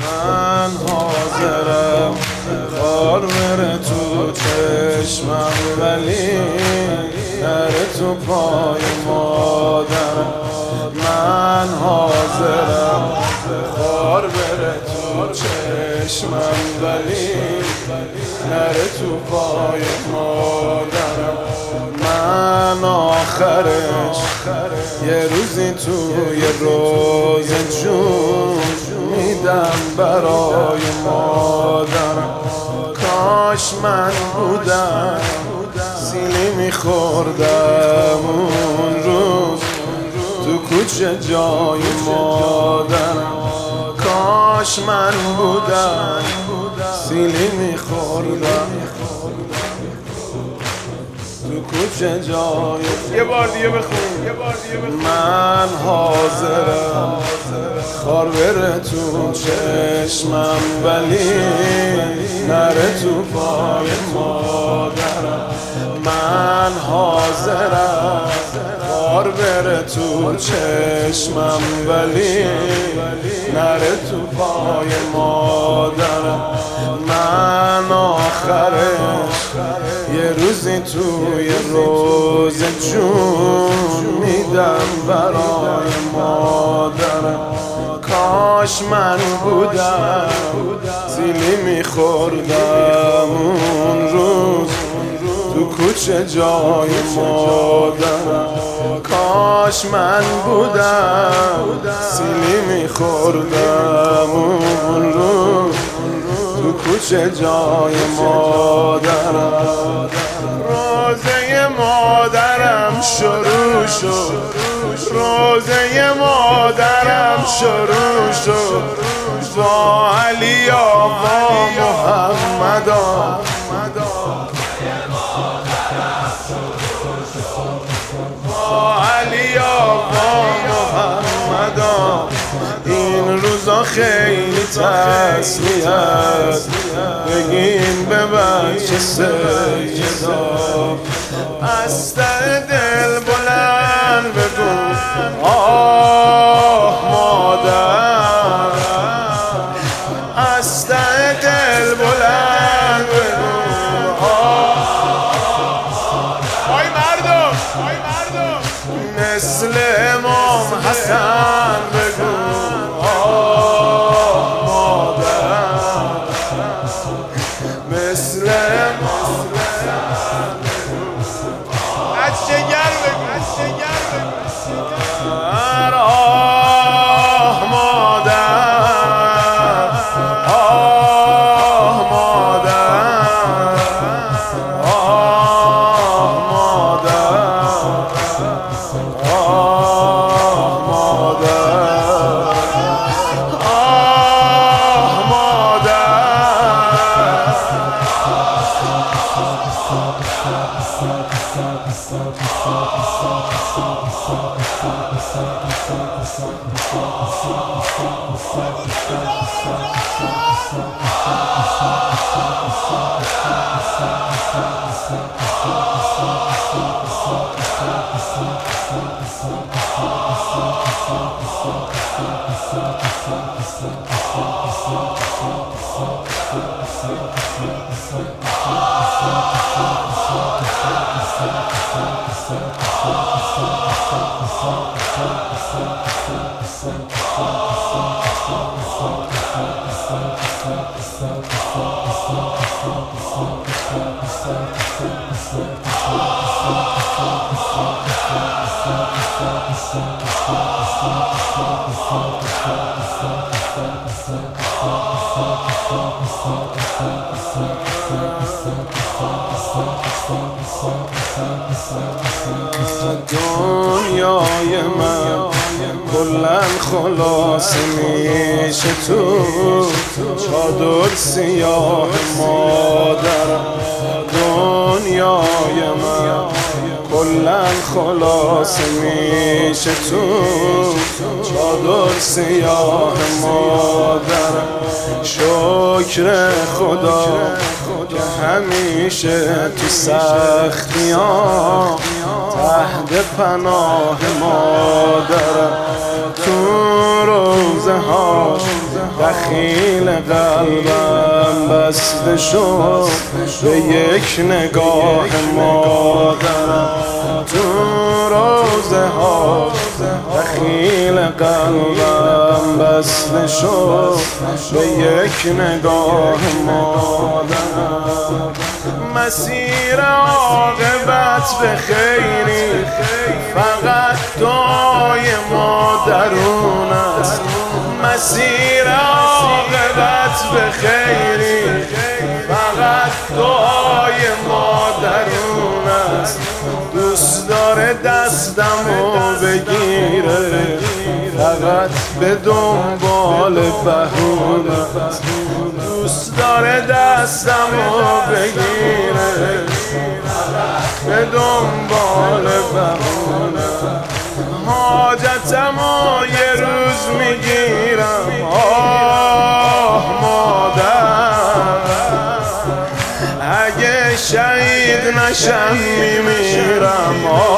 من حاضرم خار بره تو چشمم ولی نره تو پای مادرم. من حاضرم خار بره تو چشمم ولی نره تو پای مادرم. من آخرش یه روزی توی روز جون میدم برای مادرم. کاش من بودم سیلی میخوردم اون روز تو کوچه جای مادرم. کاش من بودم سیلی میخوردم تو کوچه جای. یه بار دیگه بخون. من حاضرم خار بره تو چشمم ولی نره تو پای مادرم. من حاضرم خار بره تو چشمم ولی نره تو پای مادرم. من آخرش یه روزی توی روز جون میدم برای مادرم. کاش من بودم سیلی میخوردم اون روز تو کوچه جای مادرم. کاش من بودم سیلی میخوردم اون روز تو کوچه جای مادرم. روزه مادرم شروع شد، روزه مادرم شروع شد با علی آقا محمدا. با علی آقا محمدا. این روزا خیلی تسلیت بگین به بچه سیدا. از ته دل بلند بگو آه مادر. از ته دل بلند بگو آی مردم مثل امام حسن بگو آه مادر. مثل امام حسن از شگر بگو آه مادر. آه مادر. آه مادر. آه مادر. آه مادر. دنیای من کلن خلاص میشه تو چادر سیاه مادرم. دنیای من کلن خلاص میشه تو چادر سیاه مادرم. شکر خدا که همیشه تو سختیام تحت پناه مادرم. تو روزه ها دخیل قلبم بسته شد به یک نگاه مادرم تو روزه ها. دخیل قلبم بسته شد به یک نگاه مادرم. مسیر عاقبت به خیری فقط دعای مادرون است. مسیر عاقبت به خیری فقط دعای مادرون است. دوست داره دستمو بگیره فقط به دنبال بهونه است. دوست داره دستمو بگیره به دنبال بهونه. حاجتمو یه روز میگیرم آه مادر، اگه شهید نشم میمیرم